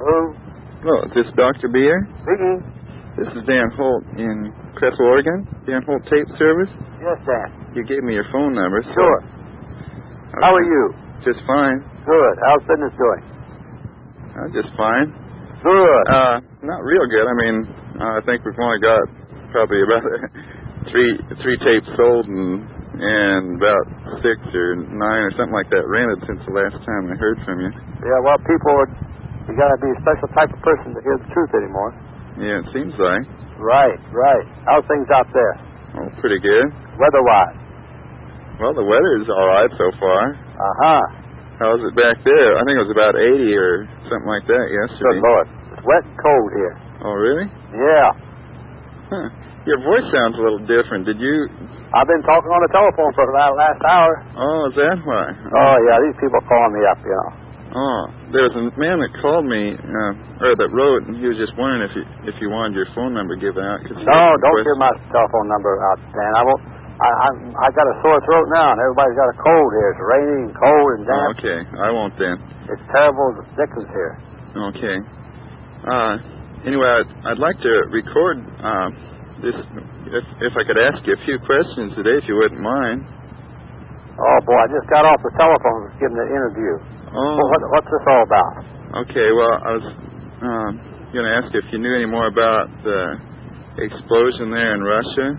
Hello? Hello, is this Dr. Beer? Speaking. This is Dan Holt in Cresswell, Oregon. Dan Holt Tape Service. Yes, Dan. You gave me your phone number. So Sure. How are you? Just fine. Good. How's business doing? Just fine. Good. Not real good. I mean, I think we've only got probably about three tapes sold and about 6 or 9 or something like that rented since the last time I heard from you. Yeah, well, you got to be a special type of person to hear the truth anymore. Yeah, it seems like. Right. How's things out there? Oh, pretty good. Weather-wise? Well, the weather is all right so far. Uh-huh. How's it back there? I think it was about 80 or something like that yesterday. Good Lord. It's wet and cold here. Oh, really? Yeah. Huh. Your voice sounds a little different. Did you... I've been talking on the telephone for about the last hour. Oh, is that why? Oh, yeah, these people calling me up, you know. Oh, there was a man that called me, or that wrote, and he was just wondering if you wanted your phone number given out. No, don't give my telephone number out, Dan. I got a sore throat now, and everybody's got a cold here. It's raining and cold and damp. Oh, okay, I won't then. It's terrible as Dickens here. Okay. Anyway, I'd like to record this, if I could ask you a few questions today, if you wouldn't mind. Oh, boy, I just got off the telephone giving an interview. Oh. Well, what's this all about? Okay, well, I was going to ask you if you knew any more about the explosion there in Russia.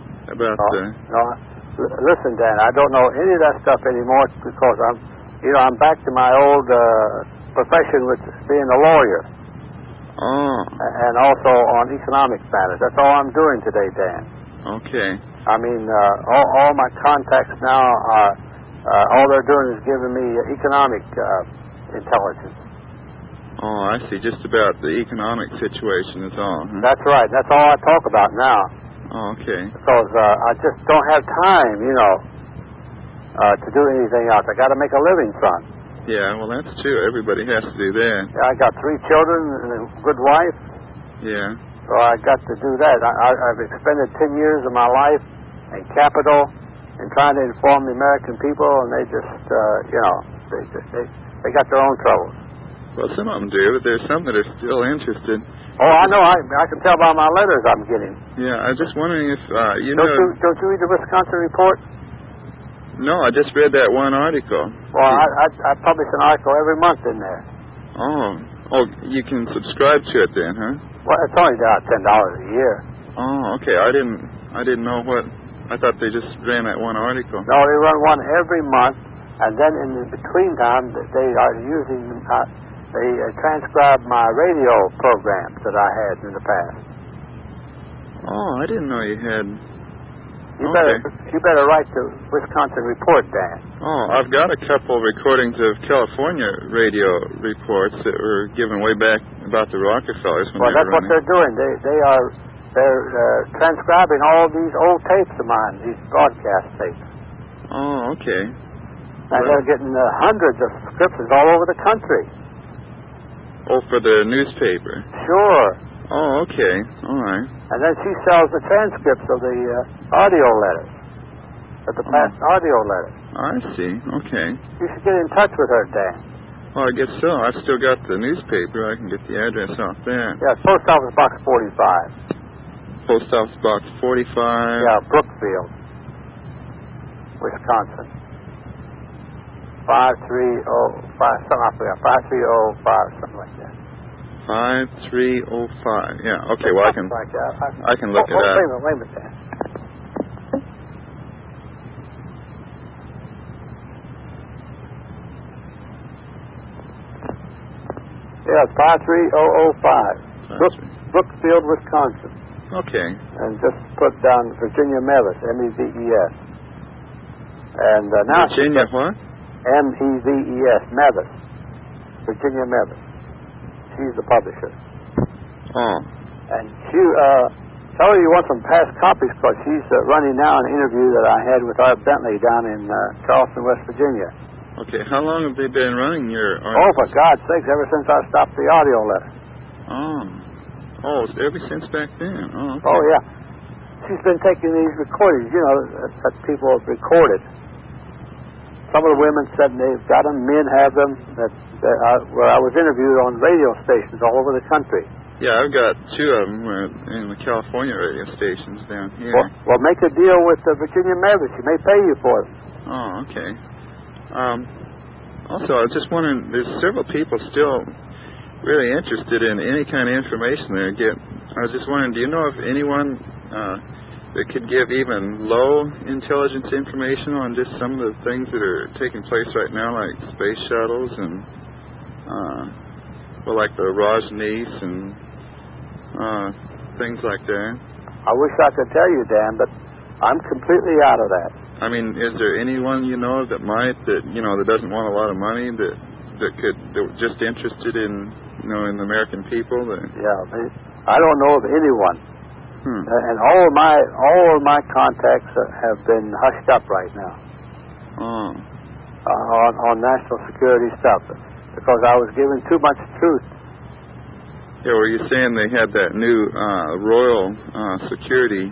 Listen, Dan, I don't know any of that stuff anymore because I'm back to my old profession, which is being a lawyer. Oh. And also on economic matters. That's all I'm doing today, Dan. Okay. I mean, all my contacts now are, all they're doing is giving me economic intelligence. Oh, I see. Just about the economic situation is all. Huh? That's right. That's all I talk about now. Oh, okay. Because I just don't have time, to do anything else. I got to make a living, son. Yeah, well, that's true. Everybody has to do that. Yeah, I got 3 children and a good wife. Yeah. So I got to do that. I've expended 10 years of my life and capital in trying to inform the American people, and they just, they got their own troubles. Well, some of them do, but there's some that are still interested. Oh, I know. I can tell by my letters I'm getting. Yeah, I was just wondering if, Don't you read the Wisconsin Report? No, I just read that one article. Well, I publish an article every month in there. Oh, you can subscribe to it then, huh? Well, it's only about $10 a year. Oh, okay. I didn't know what. I thought they just ran that one article. No, they run one every month, and then in the between time, they are using. They transcribe my radio programs that I had in the past. Oh, I didn't know you had. You better write the Wisconsin Report, Dan. Oh, I've got a couple recordings of California radio reports that were given way back about the Rockefellers. Well, that's what they're doing. They're transcribing all these old tapes of mine, these broadcast tapes. Oh, okay. And they're getting hundreds of subscriptions all over the country. Oh, for the newspaper? Sure. Oh, okay. All right. And then she sells the transcripts of the audio letters, of the past audio letters. I see. Okay. You should get in touch with her, Dan. Well, I guess so. I've still got the newspaper. I can get the address off there. Yeah, Post Office Box 45. Post Office Box 45? Yeah, Brookfield, Wisconsin. 5305, something like that. 5305. Yeah. Okay. Well, I can look it up. Wait a minute, Dan. Yeah, 53005. Brookfield, Wisconsin. Okay. And just put down Virginia Mevis, M-E-V-E-S. And now Virginia what? M-E-V-E-S, Mevis. Virginia Mevis. She's the publisher. Oh. And she, tell her you want some past copies because she's running now an interview that I had with Art Bentley down in Charleston, West Virginia. Okay. How long have they been running your articles? Oh, for God's sakes, ever since I stopped the audio letter. Oh, ever since back then. Oh, okay. Oh, yeah. She's been taking these recordings, that people have recorded. some of the women said they've got them, men have them, where I was interviewed on radio stations all over the country. Yeah, I've got 2 of them in the California radio stations down here. Well, make a deal with the Virginia Mavericks. She may pay you for them. Oh, okay. Also, I was just wondering, there's several people still really interested in any kind of information there. I was just wondering, do you know of anyone that could give even low intelligence information on just some of the things that are taking place right now, like space shuttles and, like the Rosneft and things like that? I wish I could tell you, Dan, but I'm completely out of that. I mean, is there anyone you know that that doesn't want a lot of money, that just interested in, in the American people? Yeah, I don't know of anyone. And all of my contacts have been hushed up right now. On national security stuff, because I was given too much truth. Yeah, were you saying they had that new royal security?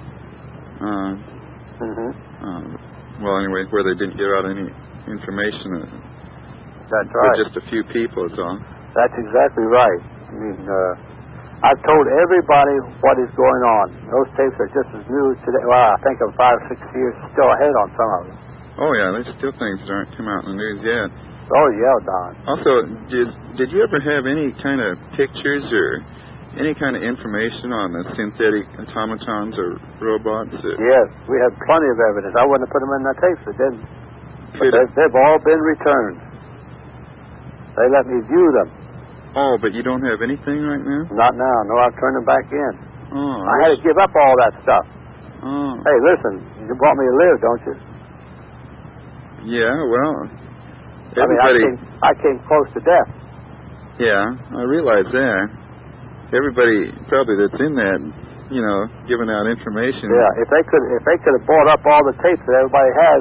Well, anyway, where they didn't give out any information. That's right. Just a few people, is all. That's exactly right. I mean, I've told everybody what is going on. Those tapes are just as new today. Well, I think of 5 or 6 years still ahead on some of them. Oh, yeah, there's still things that aren't come out in the news yet. Oh, yeah, Don. Also, did you ever have any kind of pictures or any kind of information on the synthetic automatons or robots? Yes, we had plenty of evidence. I wouldn't have put them in the tapes, but didn't. They've all been returned. They let me view them. Oh, but you don't have anything right now? Not now. No, I've turned them back in. Oh. I had to give up all that stuff. Oh. Hey, listen, you want me to live, don't you? Yeah, well, everybody... I came close to death. Yeah, I realize that. Everybody probably that's in that, giving out information. Yeah, if they could have bought up all the tapes that everybody has,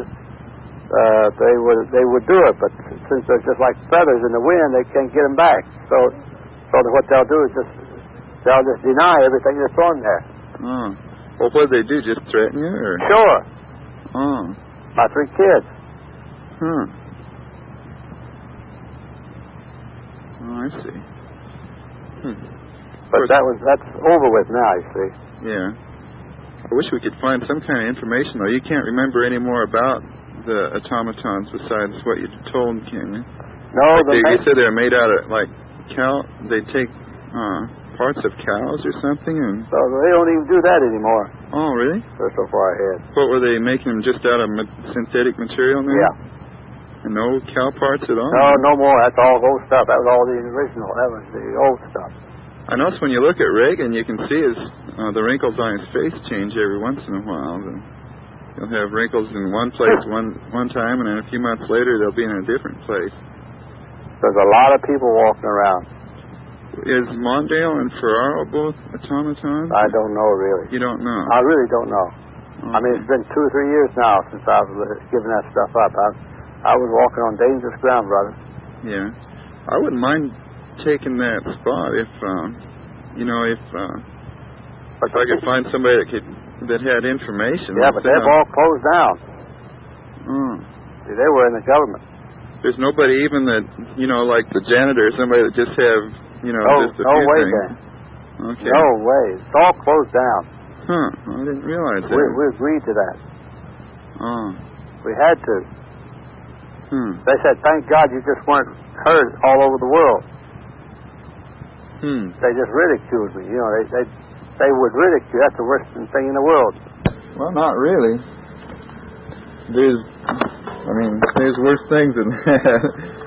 they would do it. But since they're just like feathers in the wind, they can't get them back. So what they'll do is they'll just deny everything that's on there. Oh, well, what did they do? Just threaten you, or? Sure. Oh. My 3 kids. Oh, I see. But that's over with now, you see. Yeah. I wish we could find some kind of information, though. You can't remember any more about the automatons besides what you told, can you? No, you said they're made out of, they take parts of cows or something? And so they don't even do that anymore. Oh, really? They're so far ahead. What, were they making them just out of synthetic material now? Yeah. And no cow parts at all? No more. That's all old stuff. That was all the original. That was the old stuff. I notice when you look at Reagan, you can see the wrinkles on his face change every once in a while. He'll have wrinkles in one place one time, and then a few months later, they'll be in a different place. There's a lot of people walking around. Is Mondale and Ferraro both automatons? I don't know, really. You don't know? I really don't know. Okay. I mean, it's been 2 or 3 years now since I've given that stuff up. I was walking on dangerous ground, brother. Yeah. I wouldn't mind taking that spot if I could find somebody that had information. Yeah, but they've all closed down. Oh. See, they were in the government. There's nobody even that, like the janitor, somebody that just have, just a few way, things. Dan. Okay. No way. It's all closed down. Huh. I didn't realize that. We agreed to that. Oh. We had to. They said, thank God you just weren't heard all over the world. They just ridiculed me. They would ridicule. That's the worst thing in the world. Well, not really. There's worse things than that.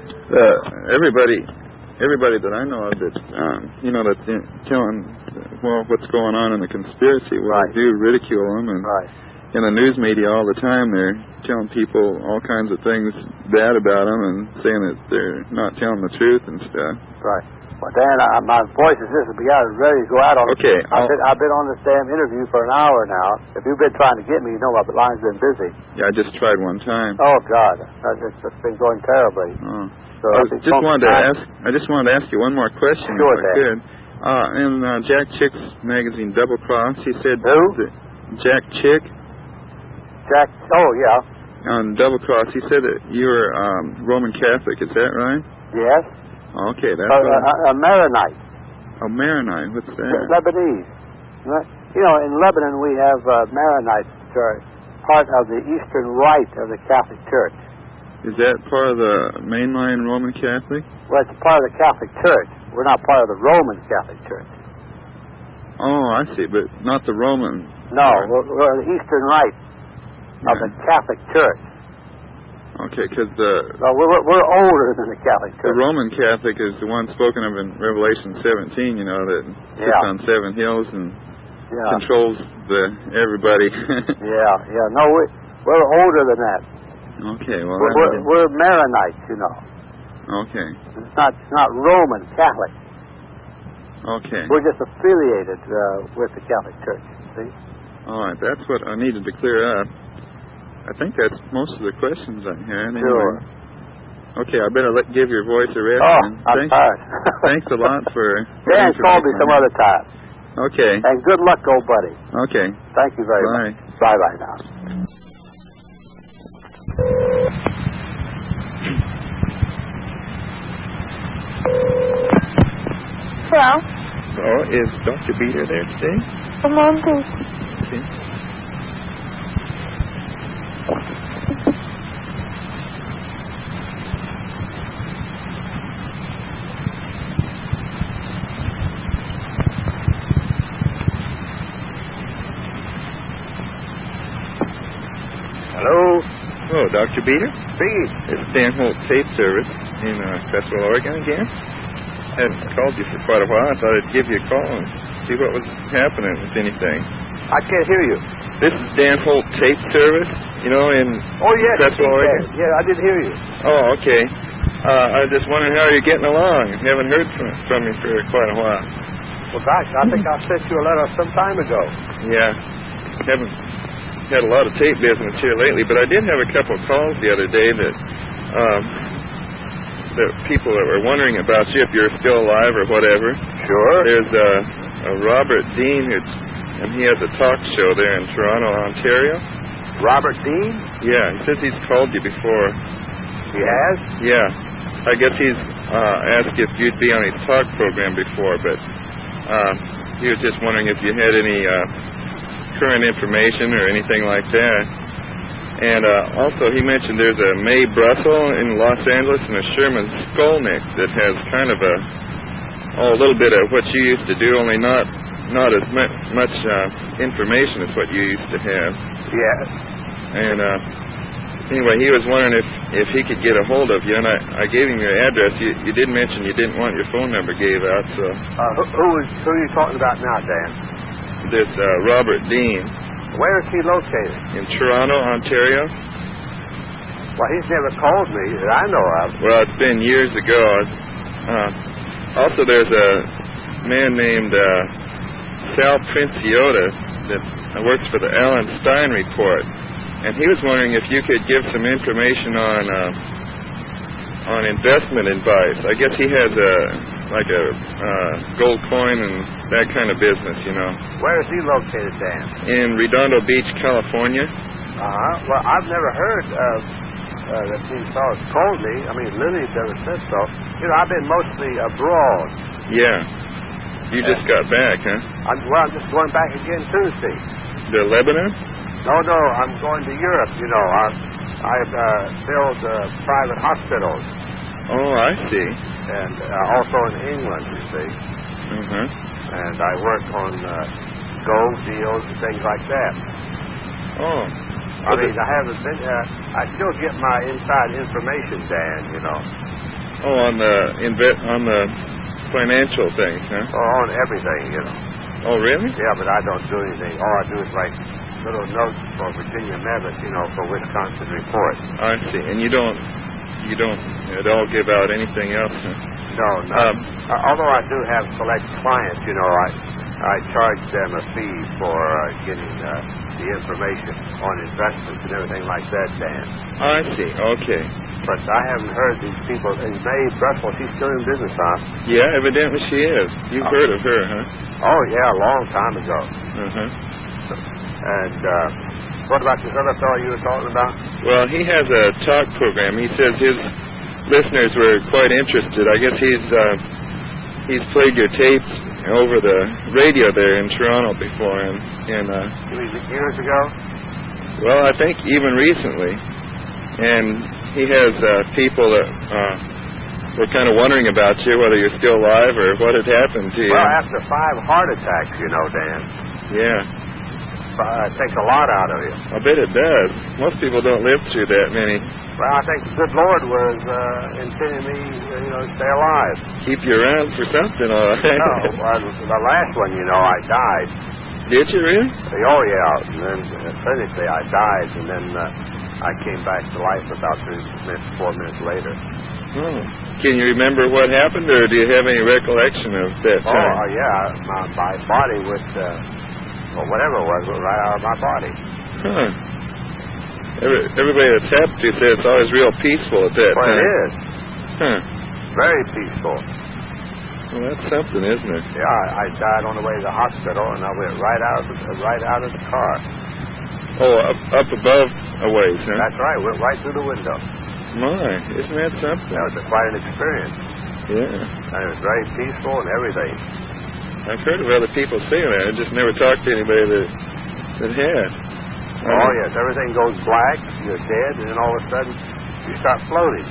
Everybody that I know of that's, that's telling, what's going on in the conspiracy, right. They do ridicule them. And right. In the news media all the time, they're telling people all kinds of things bad about them and saying that they're not telling the truth and stuff. Right. Well, Dan, my voice is just ready to go out on. Okay. I've been on this damn interview for an hour now. If you've been trying to get me, you know my line's been busy. Yeah, I just tried one time. Oh God, it's been going terribly. Oh. So I just wanted to ask you one more question, sure, if I could. In Jack Chick's magazine, Double Cross, he said. Who? Jack Chick. Jack. Oh yeah. on Double Cross, he said that you were Roman Catholic. Is that right? Yes. Okay, that's a Maronite. A Maronite. What's that? Lebanese. You know, in Lebanon we have Maronites, which are part of the Eastern Rite of the Catholic Church. Is that part of the mainline Roman Catholic? Well, it's part of the Catholic Church. We're not part of the Roman Catholic Church. Oh, I see, but not the Roman. No, we're the Eastern Rite of the Catholic Church. Okay, because No, we're older than the Catholic Church. The Roman Catholic is the one spoken of in Revelation 17, you know, that sits on 7 hills and controls everybody. No, we're older than that. Okay, well... We're Maronites, you know. Okay. It's not Roman Catholic. Okay. We're just affiliated with the Catholic Church, see? All right, that's what I needed to clear up. I think that's most of the questions I had. Anyway. Sure. Okay, I better give your voice a rest. I'm tired. Thanks a lot for... Dan, call me some other time. Okay. And good luck, old buddy. Okay. Thank you very much. Bye-bye now. Hello? Oh, is Dr. Beater there today? Come on, please. Okay. Hello? Hello, Dr. Beater. Speed. It's Dan Holt Tape Service in Crestwell, Oregon again. I hadn't called you for quite a while. I thought I'd give you a call and see what was happening with anything. I can't hear you. This is Dan Holt Tape Service, you know, in Crestwell, Oregon. Yeah, I did hear you. Oh, okay. I was just wondering how you're getting along. I haven't heard from you for quite a while. Well, gosh, I think I sent you a letter some time ago. Yeah. Haven't had a lot of tape business here lately, but I did have a couple of calls the other day that people that were wondering about you, if you're still alive or whatever. Sure. There's a Robert Dean, and he has a talk show there in Toronto, Ontario. Robert Dean? Yeah, he says he's called you before. He has? Yeah. I guess he's asked if you'd be on his talk program before, but he was just wondering if you had any current information or anything like that. And also he mentioned there's a May Brussels in Los Angeles and a Sherman Skolnick that has kind of a little bit of what you used to do, only not as much information as what you used to have. Yes. And anyway, he was wondering if he could get a hold of you, and I gave him your address. You did mention you didn't want your phone number gave out, so... Who are you talking about now, Dan? This Robert Dean. Where is he located? In Toronto, Ontario. Well, he's never called me that I know of. Well, it's been years ago. Also, there's a man named Sal Princiota that works for the Alan Stein Report, and he was wondering if you could give some information on investment advice. I guess he has a gold coin and that kind of business, you know. Where is he located, Dan? In Redondo Beach, California. Well, I've never heard that these fellows called me. I mean, Lily never said so. You know, I've been mostly abroad. Yeah. You just got back, huh? I'm just going back again Tuesday. To Lebanon? No, I'm going to Europe, you know. I build private hospitals. Oh, I see. And also in England, you see. Uh-huh. And I work on gold deals and things like that. Oh. I mean, I haven't been... I still get my inside information, Dan, you know. Oh, on the financial things, huh? Oh, on everything, you know. Oh, really? Yeah, but I don't do anything. All I do is write little notes for Virginia Medicine, you know, for Wisconsin Report. I see. And you don't at all give out anything else, huh? No. Although I do have select clients, you know, I charge them a fee for getting the information on investments and everything like that, Dan. I see. Okay. But I haven't heard these people. And May Brussels, she's still in business, huh? Yeah, evidently she is. You've heard of her, huh? Oh, yeah, a long time ago. Uh-huh. And what about this other fellow you were talking about? Well, he has a talk program. He says his listeners were quite interested. I guess he's played your tapes over the radio there in Toronto before, and years ago? Well, I think even recently. And he has people that were kind of wondering about you, whether you're still alive or what had happened to you. Well, after 5 heart attacks, you know, Dan. Yeah. It takes a lot out of you. I bet it does. Most people don't live through that many. Well, I think the good Lord was intending me, to stay alive. Keep you around for something, all right. No, well, the last one, I died. Did you really? Oh, yeah. And then clinically I died, and then I came back to life about 4 minutes later. Oh. Can you remember what happened, or do you have any recollection of that time? Oh, yeah. My body was... whatever it was right out of my body. Huh. Everybody that's happened to say it's always real peaceful at that time. Well, it is. Huh. Very peaceful. Well, that's something, isn't it? Yeah, I died on the way to the hospital, and I went right out of the car. Oh, up above a ways, huh? That's right. Went right through the window. My, isn't that something? That was quite an experience. Yeah. And it was very peaceful and everything. I've heard of other people saying that. I just never talked to anybody that had. Oh, yes. Everything goes black. You're dead. And then all of a sudden, you start floating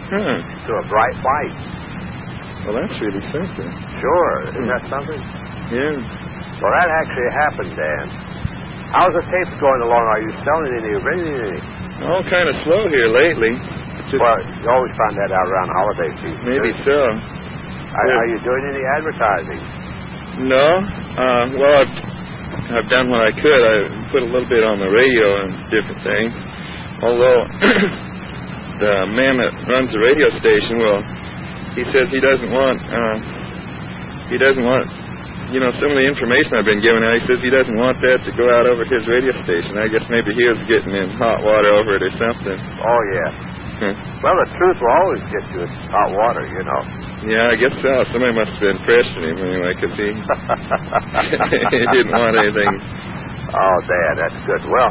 to a bright light. Well, that's really something. Sure. Isn't that something? Yeah. Well, that actually happened, Dan. How's the tapes going along? Are you selling any? Bringing any? All kind of slow here lately. Well, you always find that out around holiday season. Maybe so. Are you doing any advertising? No. Well, I've done what I could. I put a little bit on the radio and different things. Although the man that runs the radio station, well, he says he doesn't want, some of the information I've been giving out, he says he doesn't want that to go out over his radio station. I guess maybe he was getting in hot water over it or something. Oh, yeah. Well, the truth will always get you in hot water, Yeah, I guess so. Somebody must have been pressuring him anyway, because he didn't want anything. Oh, Dad, that's good. Well,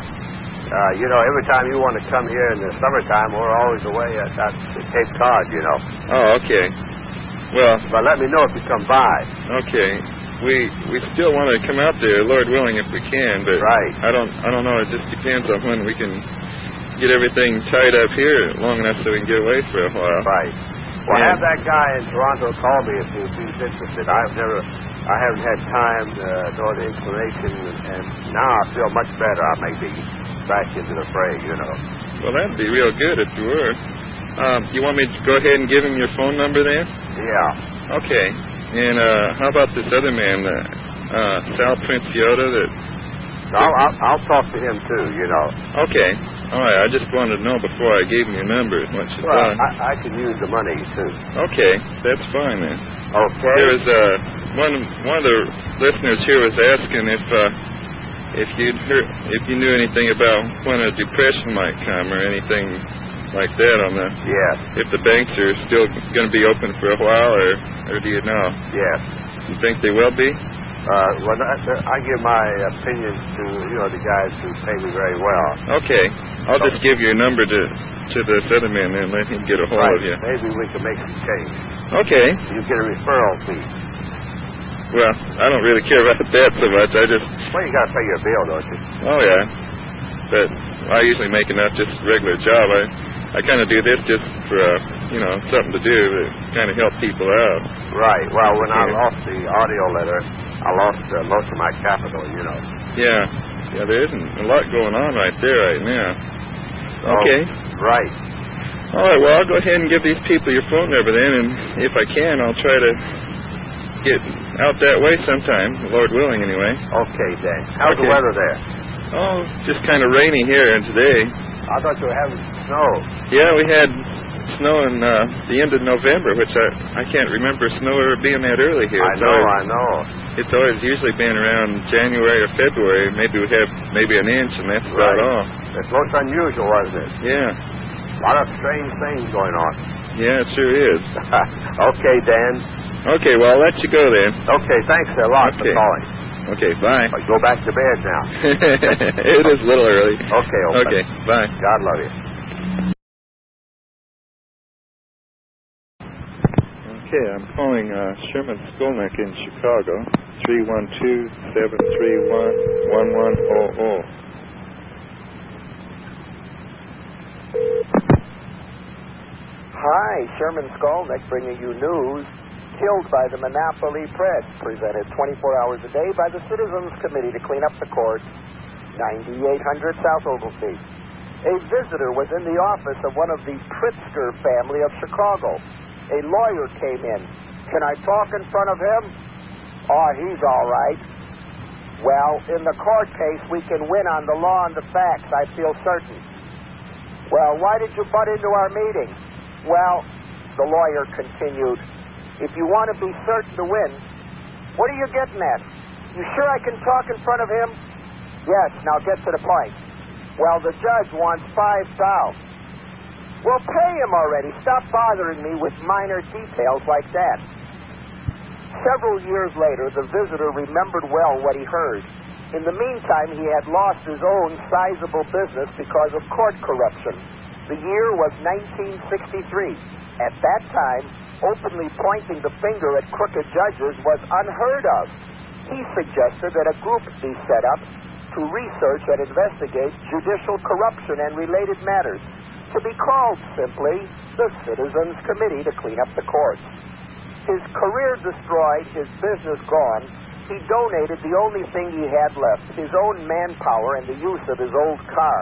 every time you want to come here in the summertime, we're always away at Cape Cod, Oh, okay. Well, but let me know if you come by. Okay. We still want to come out there, Lord willing, if we can, but right. I don't know. It just depends on when we can get everything tied up here long enough so we can get away for a while. Right. Well, have that guy in Toronto call me if he's interested. I haven't had time nor the inclination, and now I feel much better. I may be back into the fray, Well, that'd be real good if you were. You want me to go ahead and give him your phone number then? Yeah. Okay. And how about this other man, Sal Princiota? I'll talk to him too, Okay. All right. I just wanted to know before I gave him your number. Well, I can use the money too. Okay, that's fine then. Okay. There was one of the listeners here was asking if you knew anything about when a depression might come or anything like that on the. Yes. If the banks are still going to be open for a while, or do you know? Yes. You think they will be? Well, I give my opinions to the guys who pay me very well. Okay, I'll just give your number to this other man and let him get a hold of you. Maybe we can make some change. Okay. You get a referral fee. Well, I don't really care about that so much. Well, you got to pay your bill, don't you? Oh yeah, but I usually make enough just a regular job. I kind of do this just for, something to do to kind of help people out. Right. Well, when I lost the audio letter, I lost most of my capital, Yeah. Yeah, there isn't a lot going on right there right now. Okay. Right. All right, well, I'll go ahead and give these people your phone number then, and if I can, I'll try to get out that way sometime, Lord willing, anyway. Okay, Dan. How's the weather there? Oh, just kind of rainy here and today. I thought you were having snow. Yeah, we had snow in the end of November, which I can't remember snow ever being that early here. I know. It's always usually been around January or February. Maybe we have an inch, and that's about all. It's most unusual, wasn't it? Yeah. A lot of strange things going on. Yeah, it sure is. Okay, Dan. Okay, well, I'll let you go then. Okay, thanks a lot for calling. Okay, bye. But go back to bed now. It is a little early. Okay, old Okay, bye. God love you. Okay, I'm calling Sherman Skolnick in Chicago, 312-731-1100. Hi, Sherman Skolnick bringing you news. Killed by the Monopoly Press, presented 24 hours a day by the Citizens Committee to Clean Up the Court, 9800 South Oglesby. A visitor was in the office of one of the Pritzker family of Chicago. A lawyer came in. Can I talk in front of him? Oh, he's all right. Well, in the court case, we can win on the law and the facts, I feel certain. Well, why did you butt into our meeting? Well, the lawyer continued, if you want to be certain to win, what are you getting at? You sure I can talk in front of him? Yes, now get to the point. Well, the judge wants $5,000. Well, pay him already. Stop bothering me with minor details like that. Several years later, the visitor remembered well what he heard. In the meantime, he had lost his own sizable business because of court corruption. The year was 1963. At that time, openly pointing the finger at crooked judges was unheard of. He suggested that a group be set up to research and investigate judicial corruption and related matters, to be called simply the Citizens Committee to Clean Up the Courts. His career destroyed, his business gone, he donated the only thing he had left, his own manpower and the use of his old car.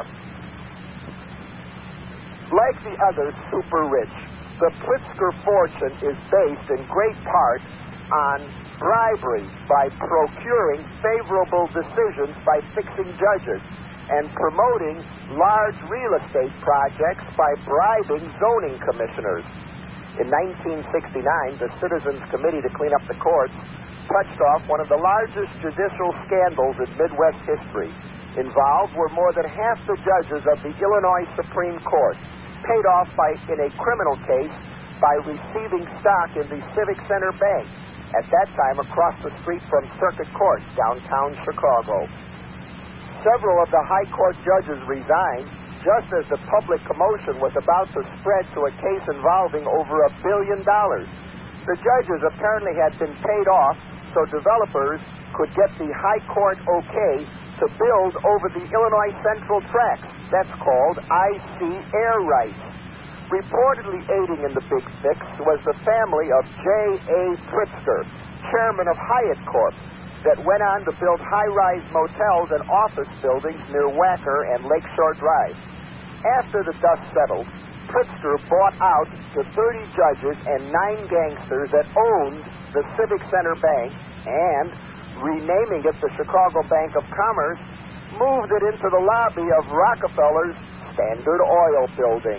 Like the other super rich, the Pritzker fortune is based in great part on bribery by procuring favorable decisions by fixing judges and promoting large real estate projects by bribing zoning commissioners. In 1969, the Citizens Committee to Clean Up the Courts touched off one of the largest judicial scandals in Midwest history. Involved were more than half the judges of the Illinois Supreme Court, paid off in a criminal case by receiving stock in the Civic Center Bank, at that time across the street from Circuit Court, downtown Chicago. Several of the high court judges resigned just as the public commotion was about to spread to a case involving over $1 billion. The judges apparently had been paid off so developers could get the high court okay to build over the Illinois Central tracks. That's called IC air rights. Reportedly aiding in the big fix was the family of J.A. Pritzker, chairman of Hyatt Corp., that went on to build high-rise motels and office buildings near Wacker and Lakeshore Drive. After the dust settled, Pritzker bought out the 30 judges and 9 gangsters that owned the Civic Center Bank and, renaming it the Chicago Bank of Commerce, moved it into the lobby of Rockefeller's Standard Oil building.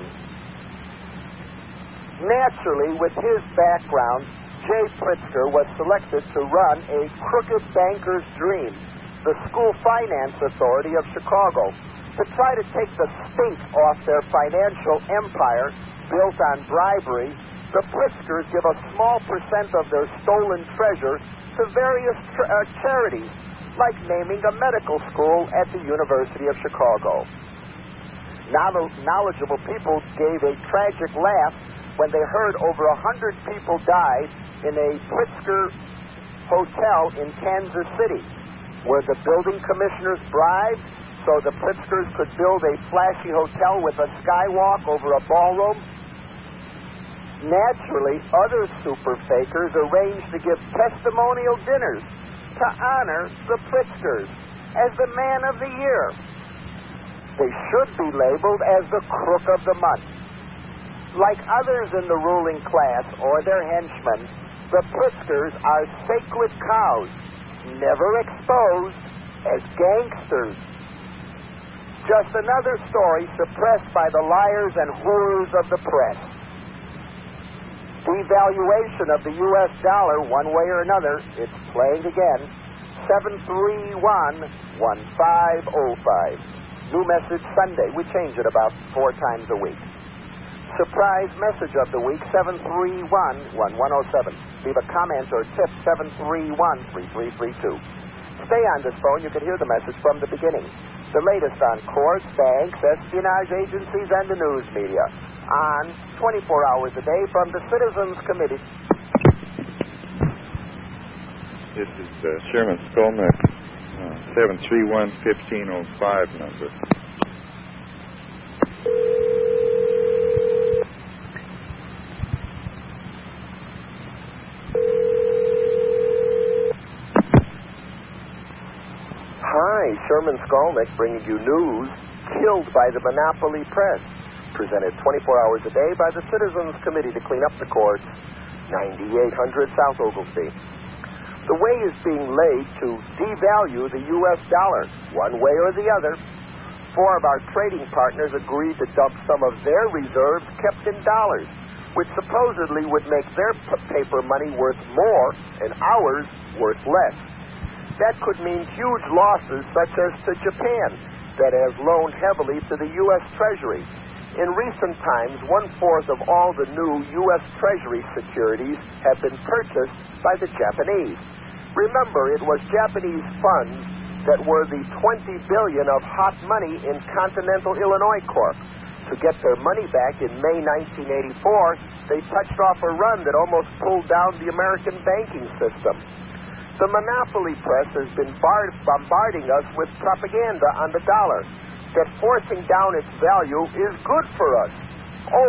Naturally, with his background, Jay Pritzker was selected to run a crooked banker's dream, the School Finance Authority of Chicago, to try to take the stink off their financial empire built on bribery. The Pritzkers give a small percent of their stolen treasure to various charities, like naming a medical school at the University of Chicago. Knowledgeable people gave a tragic laugh when they heard over 100 people died in a Pritzker hotel in Kansas City. Were the building commissioners bribed so the Pritzkers could build a flashy hotel with a skywalk over a ballroom? Naturally, other super fakers arranged to give testimonial dinners to honor the Pritzkers as the Man of the Year. They should be labeled as the Crook of the Month. Like others in the ruling class or their henchmen, the Pritzkers are sacred cows, never exposed as gangsters. Just another story suppressed by the liars and whores of the press. Devaluation of the U.S. dollar, one way or another, it's playing again. 731-1505. New message Sunday. We change it about 4 times a week. Surprise message of the week, 731-1107. Leave a comment or tip, 731-3332. stay on this phone, you can hear the message from the beginning. The latest on courts, banks, espionage agencies, and the news media. On 24 hours a day from the Citizens Committee. This is Sherman Skolnick, 731-1505 number. Hi, Sherman Skolnick bringing you news killed by the monopoly press. Presented 24 hours a day by the Citizens Committee to Clean Up the Courts, 9800 South Oglesby. The way is being laid to devalue the U.S. dollar, one way or the other. 4 of our trading partners agreed to dump some of their reserves kept in dollars, which supposedly would make their paper money worth more and ours worth less. That could mean huge losses, such as to Japan, that has loaned heavily to the U.S. Treasury. In recent times, 1/4 of all the new U.S. Treasury securities have been purchased by the Japanese. Remember, it was Japanese funds that were the $20 billion of hot money in Continental Illinois Corp. To get their money back in May 1984, they touched off a run that almost pulled down the American banking system. The monopoly press has been bombarding us with propaganda on the dollar, that forcing down its value is good for us. Oh,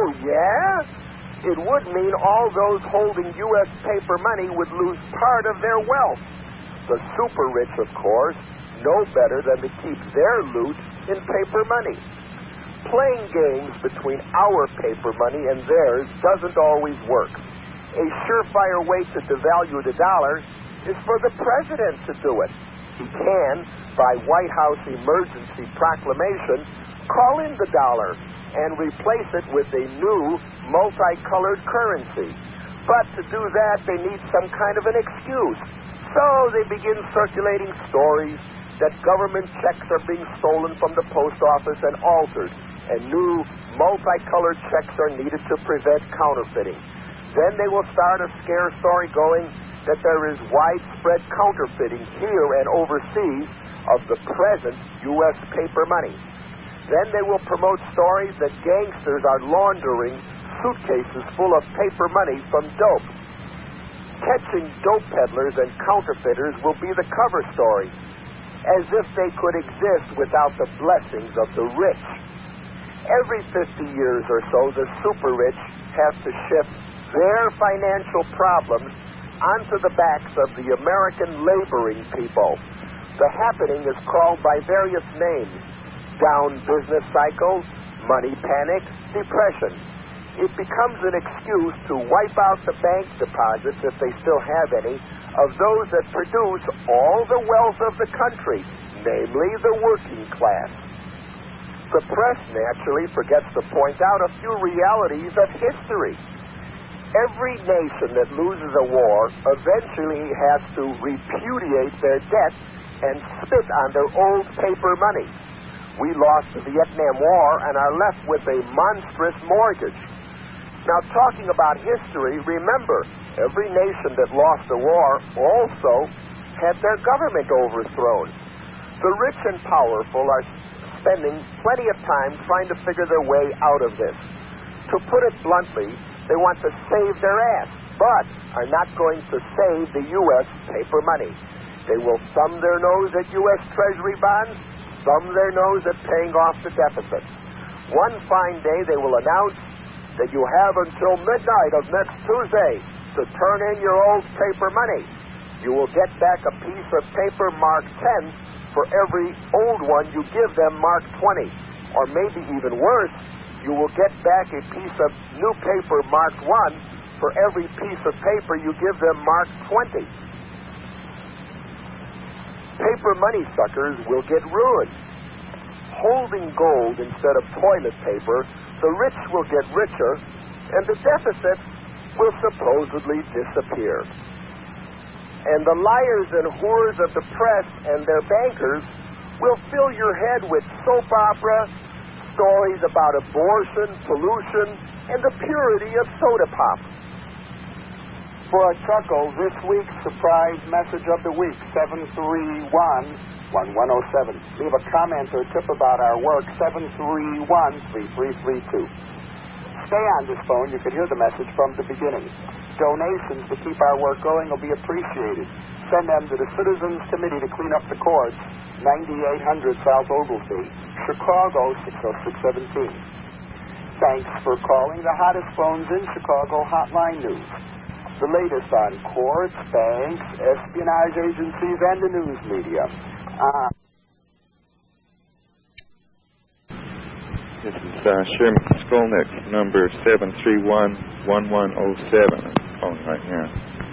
yeah? It would mean all those holding U.S. paper money would lose part of their wealth. The super rich, of course, know better than to keep their loot in paper money. Playing games between our paper money and theirs doesn't always work. A surefire way to devalue the dollar is for the president to do it. He can, by White House emergency proclamation, call in the dollar and replace it with a new multicolored currency. But to do that, they need some kind of an excuse. So they begin circulating stories that government checks are being stolen from the post office and altered, and new multicolored checks are needed to prevent counterfeiting. Then they will start a scare story going that there is widespread counterfeiting here and overseas of the present U.S. paper money. Then they will promote stories that gangsters are laundering suitcases full of paper money from dope. Catching dope peddlers and counterfeiters will be the cover story, as if they could exist without the blessings of the rich. Every 50 years or so, the super rich have to shift their financial problems onto the backs of the American laboring people. The happening is called by various names: down business cycle, money panic, depression. It becomes an excuse to wipe out the bank deposits, if they still have any, of those that produce all the wealth of the country, namely the working class. The press naturally forgets to point out a few realities of history. Every nation that loses a war eventually has to repudiate their debt and spit on their old paper money. We lost the Vietnam War and are left with a monstrous mortgage. Now, talking about history, remember, every nation that lost a war also had their government overthrown. The rich and powerful are spending plenty of time trying to figure their way out of this. To put it bluntly, they want to save their ass, but are not going to save the U.S. paper money. They will thumb their nose at U.S. Treasury bonds, thumb their nose at paying off the deficit. One fine day they will announce that you have until midnight of next Tuesday to turn in your old paper money. You will get back a piece of paper marked 10 for every old one you give them marked 20. Or maybe even worse, you will get back a piece of new paper marked 1 for every piece of paper you give them marked 20. Paper money suckers will get ruined. Holding gold instead of toilet paper, the rich will get richer, and the deficit will supposedly disappear. And the liars and whores of the press and their bankers will fill your head with soap opera, stories about abortion, pollution, and the purity of soda pop. For a chuckle, this week's surprise message of the week, 731-1107. Leave a comment or tip about our work, 731-3332. Stay on this phone. You can hear the message from the beginning. Donations to keep our work going will be appreciated. Send them to the Citizens Committee to Clean Up the Courts, 9800 South Oglesby, Chicago 60617. Thanks for calling the hottest phones in Chicago hotline news. The latest on courts, banks, espionage agencies, and the news media. This is Sherman Skolnick, number 731-1107. I'm calling right now.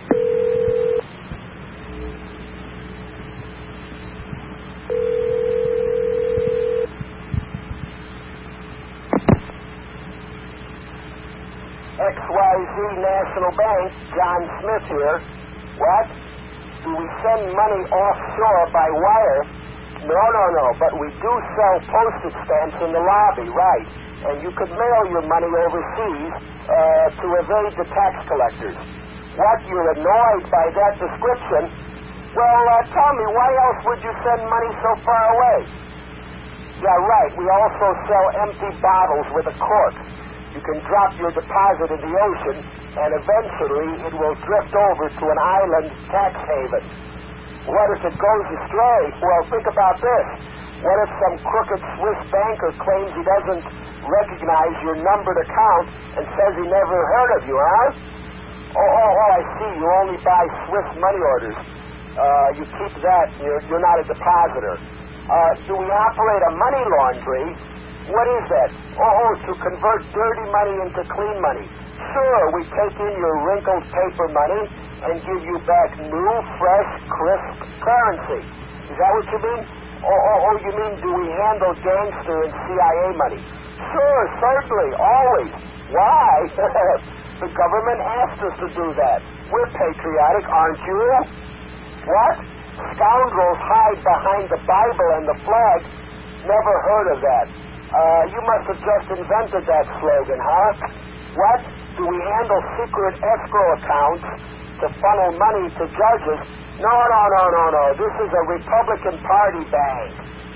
XYZ National Bank, John Smith here. What? Do we send money offshore by wire? No, but we do sell postage stamps in the lobby, right? And you could mail your money overseas to evade the tax collectors. What, you're annoyed by that description? Well, tell me, why else would you send money so far away? Yeah, right, we also sell empty bottles with a cork. You can drop your deposit in the ocean, and eventually it will drift over to an island tax haven. What if it goes astray? Well, think about this. What if some crooked Swiss banker claims he doesn't recognize your numbered account and says he never heard of you, huh? Oh, I see. You only buy Swiss money orders. You keep that. You're not a depositor. Do we operate a money laundry? What is that? To convert dirty money into clean money. Sure, we take in your wrinkled paper money and give you back new, fresh, crisp currency. Is that what you mean? You mean do we handle gangster and CIA money? Sure, certainly, always. Why? The government asked us to do that. We're patriotic, aren't you? What? Scoundrels hide behind the Bible and the flag. Never heard of that. You must have just invented that slogan, huh? What? Do we handle secret escrow accounts to funnel money to judges? No. This is a Republican Party bank.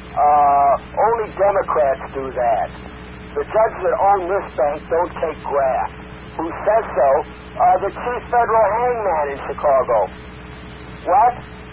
Only Democrats do that. The judges that own this bank don't take graft. Who says so? The chief federal hangman in Chicago. What?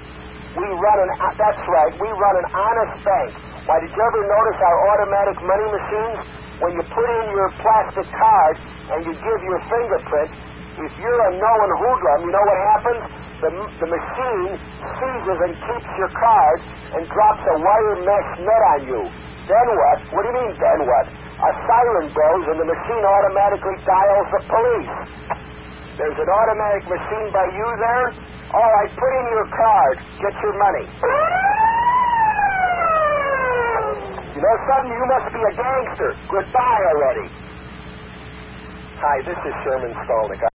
That's right, we run an honest bank. Why, did you ever notice our automatic money machines? When you put in your plastic card and you give your fingerprint, if you're a knowing hoodlum, you know what happens? The machine seizes and keeps your card and drops a wire mesh net on you. Then what? What do you mean, then what? A siren blows and the machine automatically dials the police. There's an automatic machine by you there? All right, put in your card. Get your money. You know something? You must be a gangster. Goodbye already. Hi, this is Sherman Skolnick.